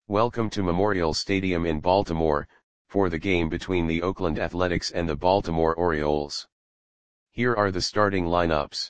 Welcome to Memorial Stadium in Baltimore, for the game between the Oakland Athletics and the Baltimore Orioles. Here are the starting lineups.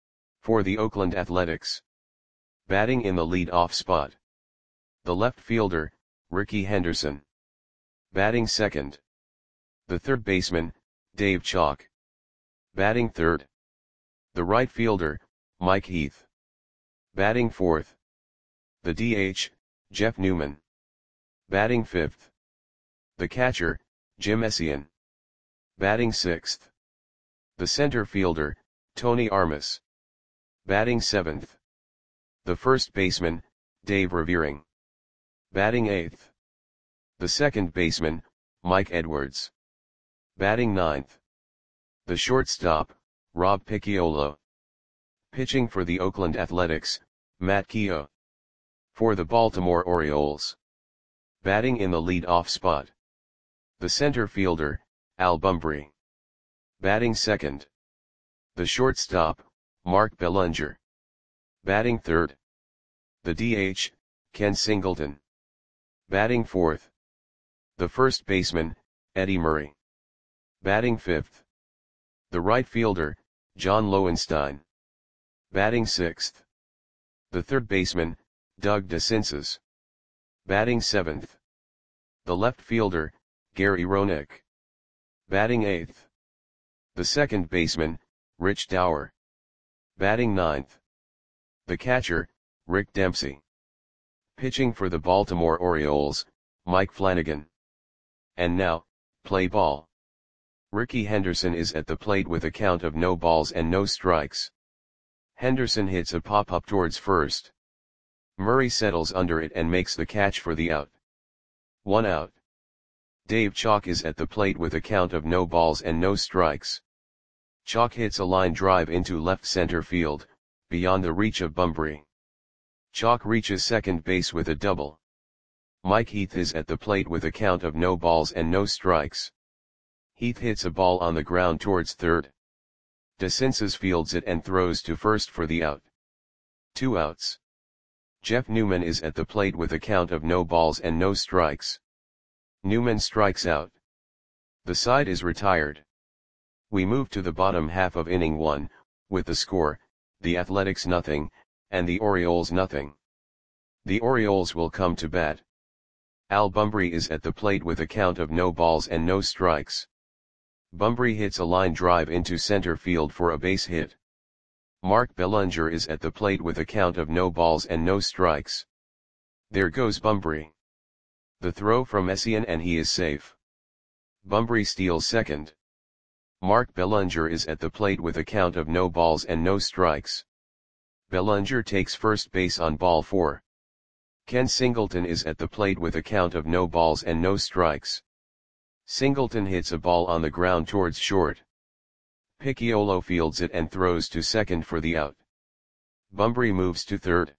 For the Oakland Athletics. Batting in the lead-off spot. The left fielder, Rickey Henderson. Batting second. The third baseman, Dave Chalk. Batting third. The right fielder, Mike Heath. Batting fourth. The DH, Jeff Newman. Batting fifth. The catcher, Jim Essien. Batting sixth. The center fielder, Tony Armas. Batting seventh. The first baseman, Dave Revering. Batting eighth. The second baseman, Mike Edwards. Batting ninth. The shortstop, Rob Picciolo. Pitching for the Oakland Athletics, Matt Keough. For the Baltimore Orioles. Batting in the lead-off spot. The center fielder, Al Bumbry. Batting second. The shortstop, Mark Belanger. Batting third. The DH, Ken Singleton. Batting fourth. The first baseman, Eddie Murray. Batting fifth. The right fielder, John Lowenstein. Batting sixth. The third baseman, Doug DeCinces. Batting seventh. The left fielder, Gary Roenick. Batting eighth. The second baseman, Rich Dower. Batting ninth. The catcher, Rick Dempsey. Pitching for the Baltimore Orioles, Mike Flanagan. And now, play ball. Rickey Henderson is at the plate with a count of no balls and no strikes. Henderson hits a pop-up towards first. Murray settles under it and makes the catch for the out. 1 out. Dave Chalk is at the plate with a count of no balls and no strikes. Chalk hits a line drive into left center field, beyond the reach of Bumbry. Chalk reaches second base with a double. Mike Heath is at the plate with a count of no balls and no strikes. Heath hits a ball on the ground towards third. DeCinces fields it and throws to first for the out. 2 outs. Jeff Newman is at the plate with a count of no balls and no strikes. Newman strikes out. The side is retired. We move to the bottom half of inning 1, with the score, the Athletics 0, and the Orioles 0. The Orioles will come to bat. Al Bumbry is at the plate with a count of no balls and no strikes. Bumbry hits a line drive into center field for a base hit. Mark Belanger is at the plate with a count of no balls and no strikes. There goes Bumbry. The throw from Essien and he is safe. Bumbry steals second. Mark Belanger is at the plate with a count of no balls and no strikes. Belanger takes first base on ball 4. Ken Singleton is at the plate with a count of no balls and no strikes. Singleton hits a ball on the ground towards short. Picciolo fields it and throws to second for the out. Bumbry moves to third.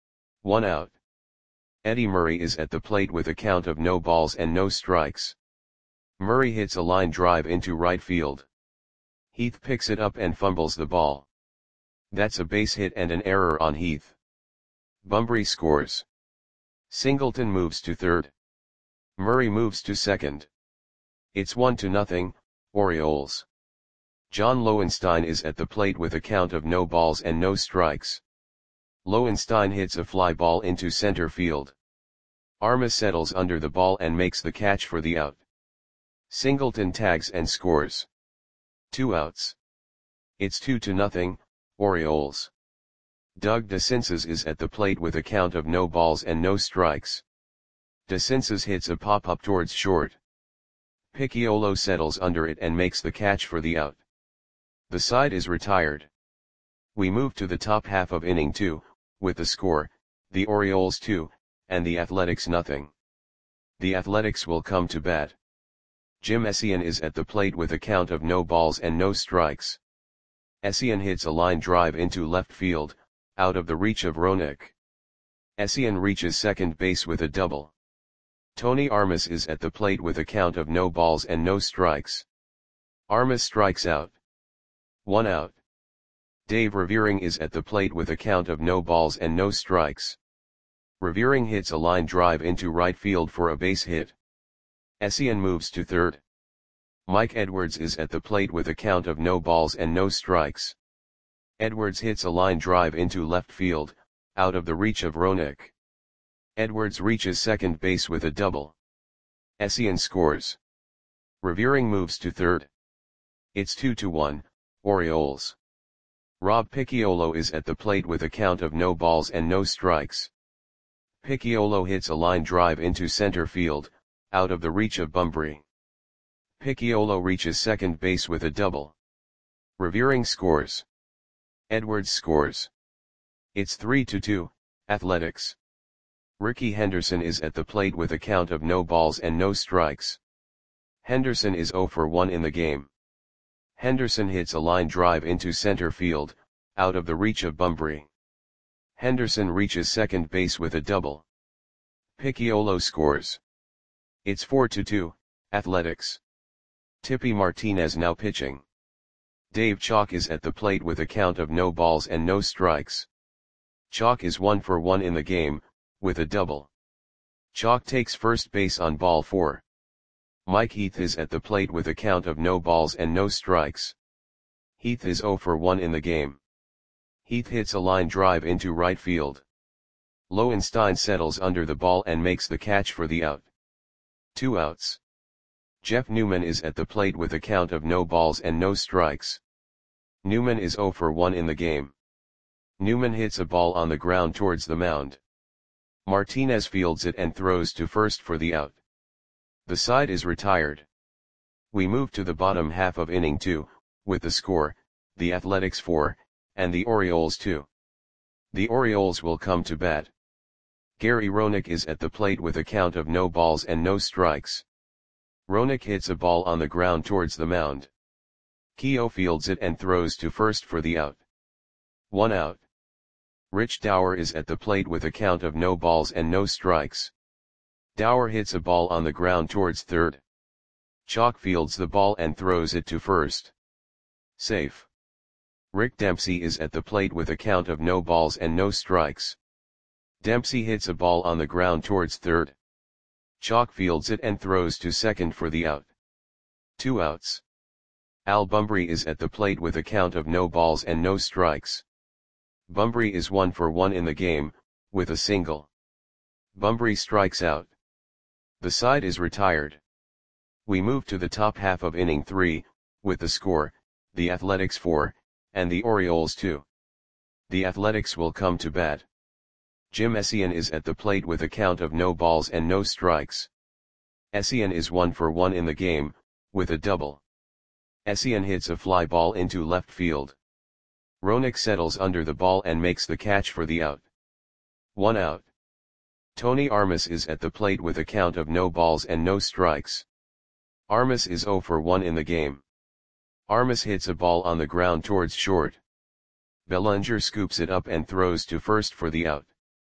1 out. Eddie Murray is at the plate with a count of no balls and no strikes. Murray hits a line drive into right field. Heath picks it up and fumbles the ball. That's a base hit and an error on Heath. Bumbry scores. Singleton moves to third. Murray moves to second. It's 1-0, Orioles. John Lowenstein is at the plate with a count of no balls and no strikes. Lowenstein hits a fly ball into center field. Armas settles under the ball and makes the catch for the out. Singleton tags and scores. 2 outs. It's 2-0, Orioles. Doug DeCinces is at the plate with a count of no balls and no strikes. DeCinces hits a pop-up towards short. Picciolo settles under it and makes the catch for the out. The side is retired. We move to the top half of inning 2, with the score, the Orioles 2, and the Athletics 0. The Athletics will come to bat. Jim Essien is at the plate with a count of no balls and no strikes. Essien hits a line drive into left field, out of the reach of Roenick. Essien reaches second base with a double. Tony Armas is at the plate with a count of no balls and no strikes. Armas strikes out. 1 out. Dave Revering is at the plate with a count of no balls and no strikes. Revering hits a line drive into right field for a base hit. Essien moves to third. Mike Edwards is at the plate with a count of no balls and no strikes. Edwards hits a line drive into left field, out of the reach of Roenick. Edwards reaches second base with a double. Essien scores. Revering moves to third. It's 2-1, Orioles. Rob Picciolo is at the plate with a count of no balls and no strikes. Picciolo hits a line drive into center field, out of the reach of Bunbury. Picciolo reaches second base with a double. Revering scores. Edwards scores. It's 3-2, Athletics. Rickey Henderson is at the plate with a count of no balls and no strikes. Henderson is 0 for 1 in the game. Henderson hits a line drive into center field, out of the reach of Bunbury. Henderson reaches second base with a double. Picciolo scores. It's 4-2, Athletics. Tippy Martinez now pitching. Dave Chalk is at the plate with a count of no balls and no strikes. Chalk is 1 for 1 in the game, with a double. Chalk takes first base on ball 4. Mike Heath is at the plate with a count of no balls and no strikes. Heath is 0 for 1 in the game. Heath hits a line drive into right field. Lowenstein settles under the ball and makes the catch for the out. 2 outs. Jeff Newman is at the plate with a count of no balls and no strikes. Newman is 0 for 1 in the game. Newman hits a ball on the ground towards the mound. Martinez fields it and throws to first for the out. The side is retired. We move to the bottom half of inning 2, with the score, the Athletics 4, and the Orioles 2. The Orioles will come to bat. Gary Roenick is at the plate with a count of no balls and no strikes. Roenick hits a ball on the ground towards the mound. Keogh fields it and throws to first for the out. 1 out. Rich Dower is at the plate with a count of no balls and no strikes. Dower hits a ball on the ground towards third. Chalk fields the ball and throws it to first. Safe. Rick Dempsey is at the plate with a count of no balls and no strikes. Dempsey hits a ball on the ground towards third. Chalk fields it and throws to second for the out. 2 outs. Al Bunbury is at the plate with a count of no balls and no strikes. Bunbury is 1 for 1 in the game, with a single. Bunbury strikes out. The side is retired. We move to the top half of inning 3, with the score, the Athletics 4, and the Orioles 2. The Athletics will come to bat. Jim Essien is at the plate with a count of no balls and no strikes. Essien is 1 for 1 in the game, with a double. Essien hits a fly ball into left field. Roenick settles under the ball and makes the catch for the out. 1 out. Tony Armas is at the plate with a count of no balls and no strikes. Armas is 0 for 1 in the game. Armas hits a ball on the ground towards short. Bellinger scoops it up and throws to first for the out.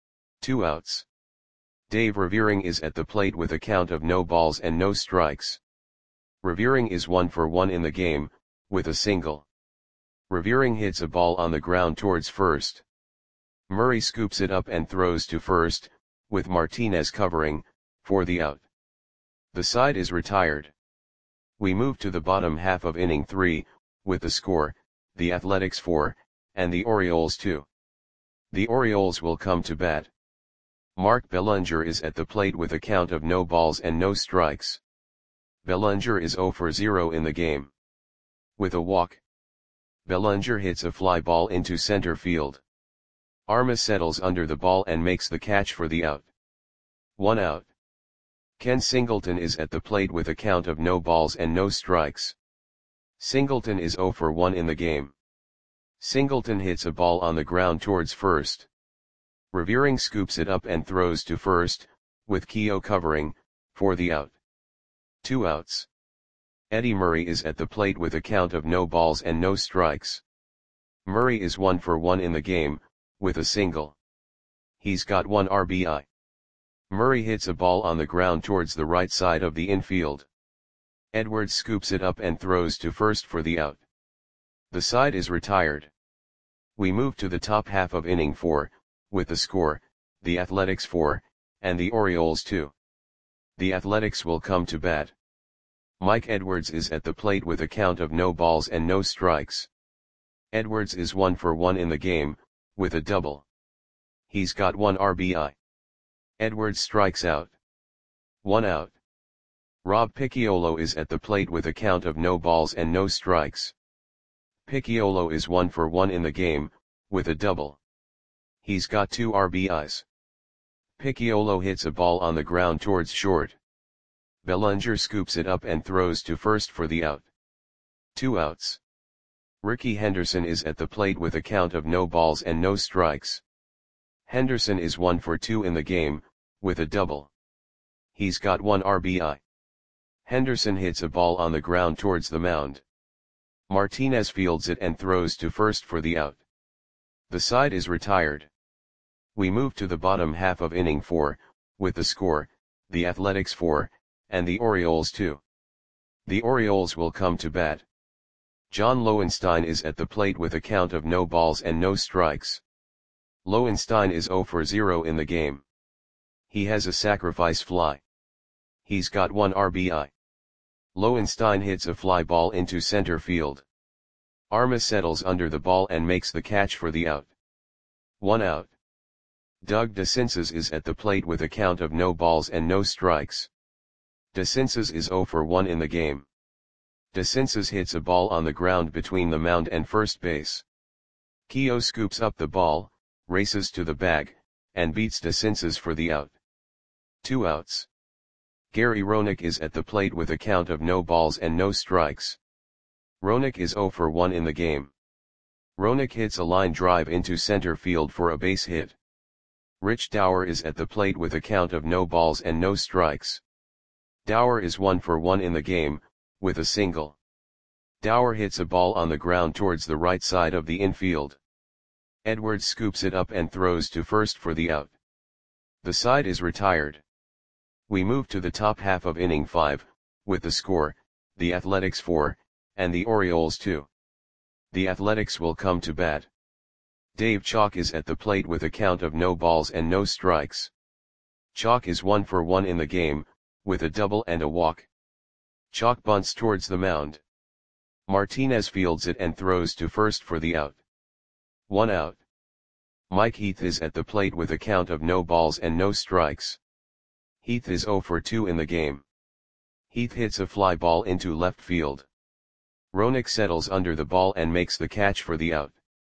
2 outs. Dave Revering is at the plate with a count of no balls and no strikes. Revering is 1 for 1 in the game, with a single. Revering hits a ball on the ground towards first. Murray scoops it up and throws to first, with Martinez covering, for the out. The side is retired. We move to the bottom half of inning 3, with the score, the Athletics 4, and the Orioles 2. The Orioles will come to bat. Mark Bellinger is at the plate with a count of no balls and no strikes. Bellinger is 0 for 0 in the game. With a walk. Bellinger hits a fly ball into center field. Armas settles under the ball and makes the catch for the out. 1 out. Ken Singleton is at the plate with a count of no balls and no strikes. Singleton is 0 for 1 in the game. Singleton hits a ball on the ground towards first. Revering scoops it up and throws to first, with Keogh covering, for the out. 2 outs. Eddie Murray is at the plate with a count of no balls and no strikes. Murray is 1 for 1 in the game, with a single. He's got 1 RBI. Murray hits a ball on the ground towards the right side of the infield. Edwards scoops it up and throws to first for the out. The side is retired. We move to the top half of inning 4, with the score, the Athletics 4, and the Orioles 2. The Athletics will come to bat. Mike Edwards is at the plate with a count of no balls and no strikes. Edwards is 1 for 1 in the game, with a double. He's got 1 RBI. Edwards strikes out. 1 out. Rob Picciolo is at the plate with a count of no balls and no strikes. Picciolo is 1 for 1 in the game, with a double. He's got 2 RBIs. Picciolo hits a ball on the ground towards short. Bellinger scoops it up and throws to first for the out. 2 outs. Ricky Henderson is at the plate with a count of no balls and no strikes. Henderson is 1 for 2 in the game, with a double. He's got 1 RBI. Henderson hits a ball on the ground towards the mound. Martinez fields it and throws to first for the out. The side is retired. We move to the bottom half of inning 4, with the score, the Athletics 4, and the Orioles 2. The Orioles will come to bat. John Lowenstein is at the plate with a count of no balls and no strikes. Lowenstein is 0 for 0 in the game. He has a sacrifice fly. He's got 1 RBI. Lowenstein hits a fly ball into center field. Arma settles under the ball and makes the catch for the out. 1 out. Doug DeCinces is at the plate with a count of no balls and no strikes. DeCinces is 0 for 1 in the game. DeCinces hits a ball on the ground between the mound and first base. Keogh scoops up the ball, races to the bag, and beats DeCinces for the out. 2 outs. Gary Roenick is at the plate with a count of no balls and no strikes. Roenick is 0 for 1 in the game. Roenick hits a line drive into center field for a base hit. Rich Dower is at the plate with a count of no balls and no strikes. Dower is 1 for 1 in the game, with a single. Dower hits a ball on the ground towards the right side of the infield. Edwards scoops it up and throws to first for the out. The side is retired. We move to the top half of inning 5, with the score, the Athletics 4, and the Orioles 2. The Athletics will come to bat. Dave Chalk is at the plate with a count of no balls and no strikes. Chalk is 1 for 1 in the game, with a double and a walk. Chalk bunts towards the mound. Martinez fields it and throws to first for the out. 1 out. Mike Heath is at the plate with a count of no balls and no strikes. Heath is 0 for 2 in the game. Heath hits a fly ball into left field. Roenick settles under the ball and makes the catch for the out.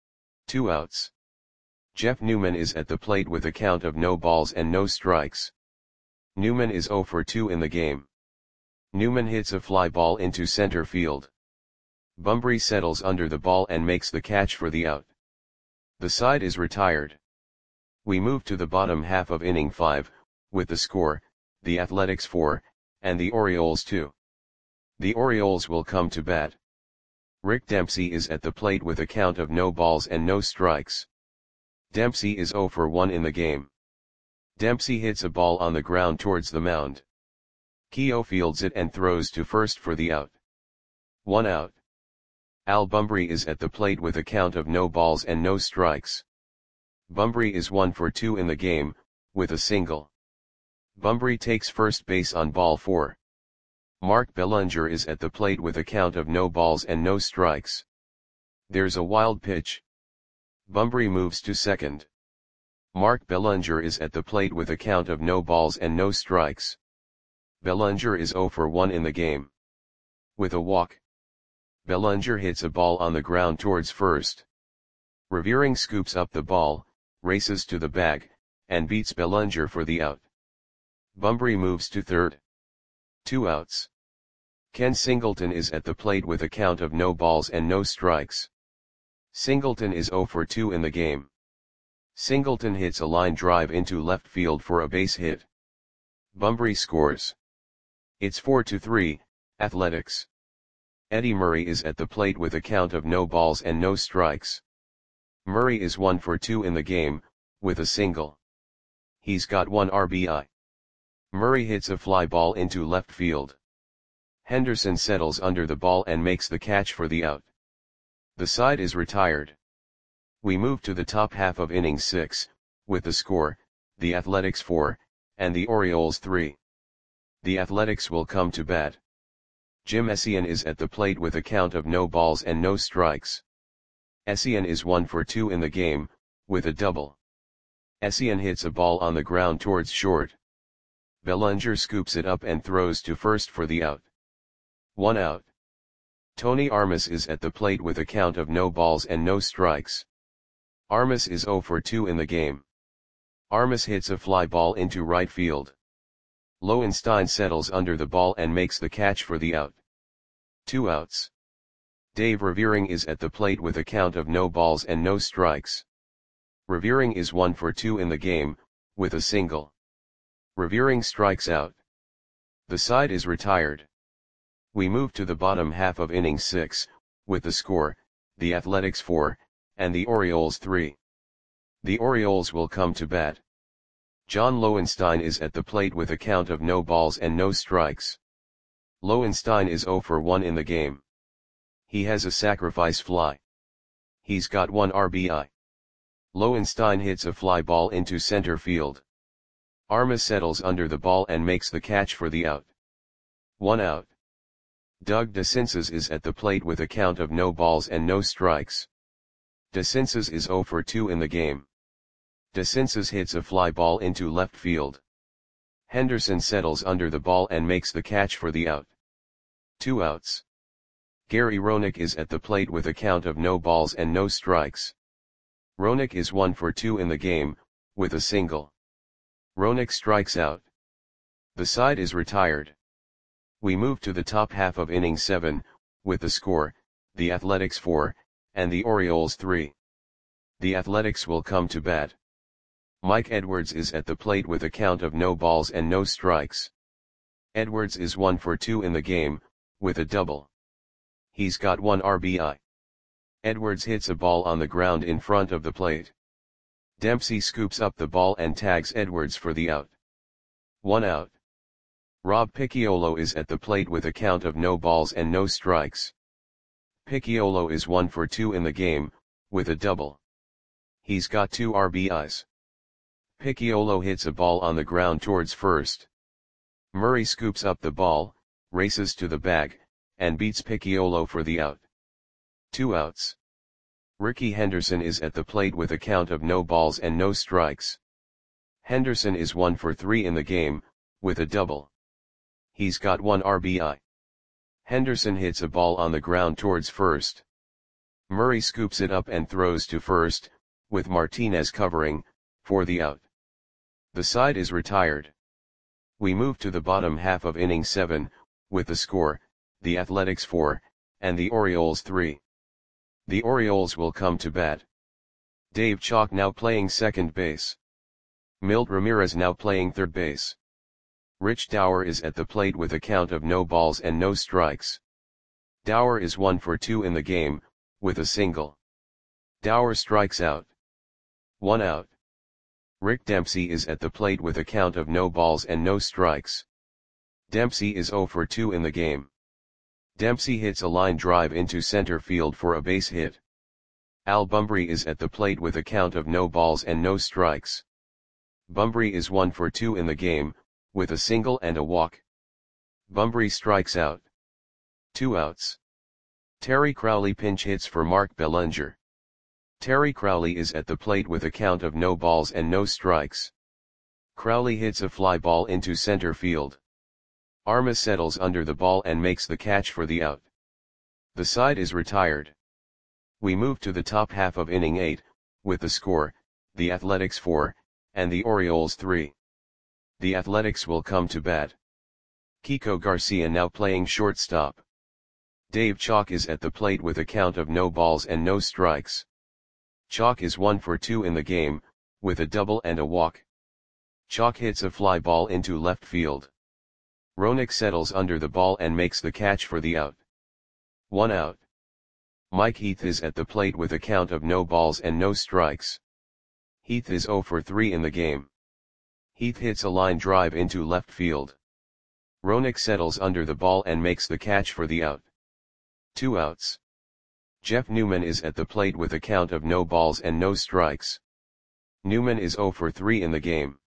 2 outs. Jeff Newman is at the plate with a count of no balls and no strikes. Newman is 0 for 2 in the game. Newman hits a fly ball into center field. Bumbry settles under the ball and makes the catch for the out. The side is retired. We move to the bottom half of inning 5, with the score, the Athletics 4, and the Orioles 2. The Orioles will come to bat. Rick Dempsey is at the plate with a count of no balls and no strikes. Dempsey is 0 for 1 in the game. Dempsey hits a ball on the ground towards the mound. Keogh fields it and throws to first for the out. 1 out. Al Bumbry is at the plate with a count of no balls and no strikes. Bumbry is 1 for 2 in the game, with a single. Bumbry takes first base on ball 4. Mark Bellinger is at the plate with a count of no balls and no strikes. There's a wild pitch. Bumbry moves to second. Mark Bellinger is at the plate with a count of no balls and no strikes. Bellinger is 0 for 1 in the game. With a walk. Bellinger hits a ball on the ground towards first. Revering scoops up the ball, races to the bag, and beats Bellinger for the out. Bumbry moves to third. 2 outs. Ken Singleton is at the plate with a count of no balls and no strikes. Singleton is 0 for 2 in the game. Singleton hits a line drive into left field for a base hit. Bumbry scores. It's 4-3, Athletics. Eddie Murray is at the plate with a count of no balls and no strikes. Murray is 1 for 2 in the game, with a single. He's got 1 RBI. Murray hits a fly ball into left field. Henderson settles under the ball and makes the catch for the out. The side is retired. We move to the top half of inning 6, with the score, the Athletics 4, and the Orioles 3. The Athletics will come to bat. Jim Essien is at the plate with a count of no balls and no strikes. Essien is 1 for 2 in the game, with a double. Essien hits a ball on the ground towards short. Bellinger scoops it up and throws to first for the out. 1 out. Tony Armas is at the plate with a count of no balls and no strikes. Armas is 0 for 2 in the game. Armas hits a fly ball into right field. Lowenstein settles under the ball and makes the catch for the out. 2 outs. Dave Revering is at the plate with a count of no balls and no strikes. Revering is 1 for 2 in the game, with a single. Revering strikes out. The side is retired. We move to the bottom half of inning 6, with the score, the Athletics 4, and the Orioles 3. The Orioles will come to bat. John Lowenstein is at the plate with a count of no balls and no strikes. Lowenstein is 0 for 1 in the game. He has a sacrifice fly. He's got 1 RBI. Lowenstein hits a fly ball into center field. Armas settles under the ball and makes the catch for the out. 1 out. Doug DeCinces is at the plate with a count of no balls and no strikes. DeCinces is 0 for 2 in the game. DeCinces hits a fly ball into left field. Henderson settles under the ball and makes the catch for the out. 2 outs. Gary Roenick is at the plate with a count of no balls and no strikes. Roenick is 1 for 2 in the game, with a single. Roenick strikes out. The side is retired. We move to the top half of inning 7, with the score, the Athletics 4, and the Orioles 3. The Athletics will come to bat. Mike Edwards is at the plate with a count of no balls and no strikes. Edwards is 1 for 2 in the game, with a double. He's got 1 RBI. Edwards hits a ball on the ground in front of the plate. Dempsey scoops up the ball and tags Edwards for the out. 1 out. Rob Picciolo is at the plate with a count of no balls and no strikes. Picciolo is 1 for 2 in the game, with a double. He's got 2 RBIs. Picciolo hits a ball on the ground towards first. Murray scoops up the ball, races to the bag, and beats Picciolo for the out. 2 outs. Ricky Henderson is at the plate with a count of no balls and no strikes. Henderson is 1 for 3 in the game, with a double. He's got 1 RBI. Henderson hits a ball on the ground towards first. Murray scoops it up and throws to first, with Martinez covering, for the out. The side is retired. We move to the bottom half of inning 7, with the score, the Athletics 4, and the Orioles 3. The Orioles will come to bat. Dave Chalk now playing second base. Milt Ramirez now playing third base. Rich Dower is at the plate with a count of no balls and no strikes. Dower is 1 for 2 in the game, with a single. Dower strikes out. 1 out. Rick Dempsey is at the plate with a count of no balls and no strikes. Dempsey is 0 for 2 in the game. Dempsey hits a line drive into center field for a base hit. Al Bumbry is at the plate with a count of no balls and no strikes. Bumbry is 1 for 2 in the game, with a single and a walk. Bumbry strikes out. 2 outs. Terry Crowley pinch hits for Mark Bellinger. Terry Crowley is at the plate with a count of no balls and no strikes. Crowley hits a fly ball into center field. Armas settles under the ball and makes the catch for the out. The side is retired. We move to the top half of inning 8, with the score, the Athletics 4, and the Orioles 3. The Athletics will come to bat. Kiko Garcia now playing shortstop. Dave Chalk is at the plate with a count of no balls and no strikes. Chalk is 1 for 2 in the game, with a double and a walk. Chalk hits a fly ball into left field. Roenick settles under the ball and makes the catch for the out. 1 out. Mike Heath is at the plate with a count of no balls and no strikes. Heath is 0 for 3 in the game. Heath hits a fly ball into left field. Roenick settles under the ball and makes the catch for the out. 1 out. Mike Heath is at the plate with a count of no balls and no strikes. Heath is 0 for 3 in the game. Heath is 0 for 3 in the game, with a single. Heath is 0 for 3 in the game. Heath hits a line drive into left field. Roenick settles under the ball and makes the catch for the out. 2 outs. Jeff Newman is at the plate with a count of no balls and no strikes. Newman is 0 for 3 in the game.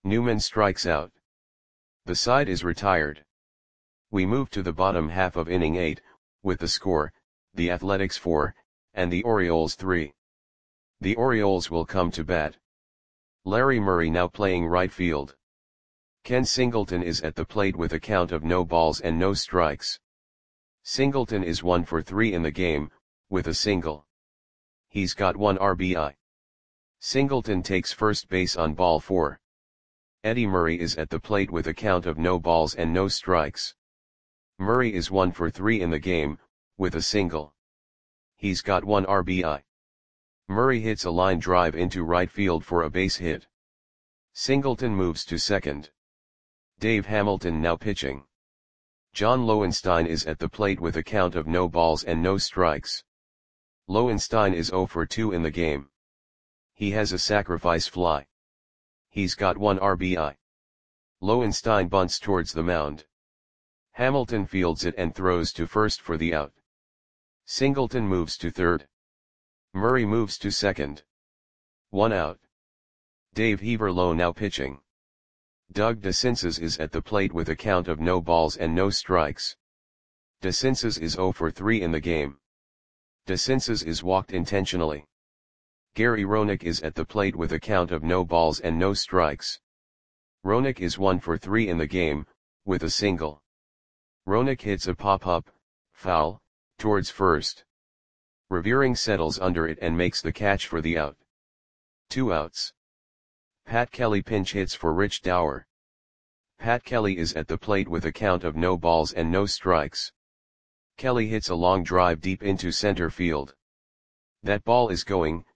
Newman strikes out. The side is retired. We move to the bottom half of inning 8, with the score, the Athletics 4, and the Orioles 3. The Orioles will come to bat. Larry Murray now playing right field. Ken Singleton is at the plate with a count of no balls and no strikes. Singleton is 1 for 3 in the game, with a single. He's got 1 RBI. Singleton takes first base on ball 4. Eddie Murray is at the plate with a count of no balls and no strikes. Murray is 1 for 3 in the game, with a single. He's got 1 RBI. Murray hits a line drive into right field for a base hit. Singleton moves to second. Dave Hamilton now pitching. John Lowenstein is at the plate with a count of no balls and no strikes. Lowenstein is 0 for 2 in the game. He has a sacrifice fly. He's got 1 RBI. Lowenstein bunts towards the mound. Hamilton fields it and throws to first for the out. Singleton moves to third. Murray moves to second. 1 out. Dave Heaverlo now pitching. Doug DeCinces is at the plate with a count of no balls and no strikes. DeCinces is 0 for 3 in the game. DeCinces is walked intentionally. Gary Roenick is at the plate with a count of no balls and no strikes. Roenick is 1 for 3 in the game, with a single. Roenick hits a pop-up, foul, towards first. Revering settles under it and makes the catch for the out. 2 outs. Pat Kelly pinch hits for Rich Dower. Pat Kelly is at the plate with a count of no balls and no strikes. Kelly hits a long drive deep into center field. That ball is going,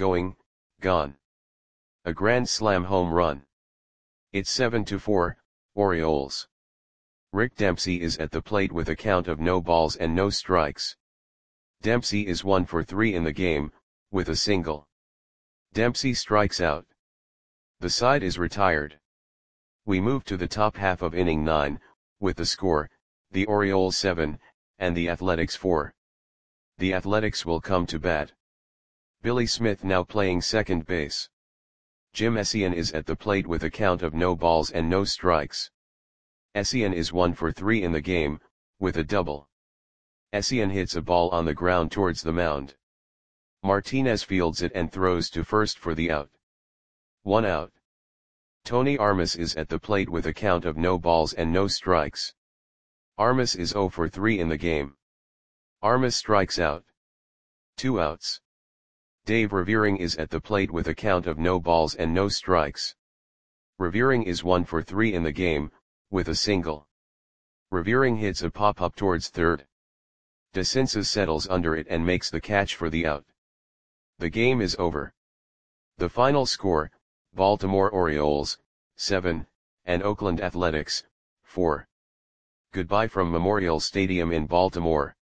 gone. A grand slam home run. It's 7-4, Orioles. Rick Dempsey is at the plate with a count of no balls and no strikes. Dempsey is 1 for 3 in the game, with a single. Dempsey strikes out. The side is retired. We move to the top half of inning 9, with the score, the Orioles 7, and the Athletics 4. The Athletics will come to bat. Billy Smith now playing second base. Jim Essien is at the plate with a count of no balls and no strikes. Essien is 1 for 3 in the game, with a double. Essien hits a ball on the ground towards the mound. Martinez fields it and throws to first for the out. 1 out. Tony Armas is at the plate with a count of no balls and no strikes. Armas is 0 for 3 in the game. Armas strikes out. 2 outs. Dave Revering is at the plate with a count of no balls and no strikes. Revering is 1 for 3 in the game, with a single. Revering hits a pop-up towards third. DeCinces settles under it and makes the catch for the out. The game is over. The final score, Baltimore Orioles, 7, and Oakland Athletics, 4. Goodbye from Memorial Stadium in Baltimore.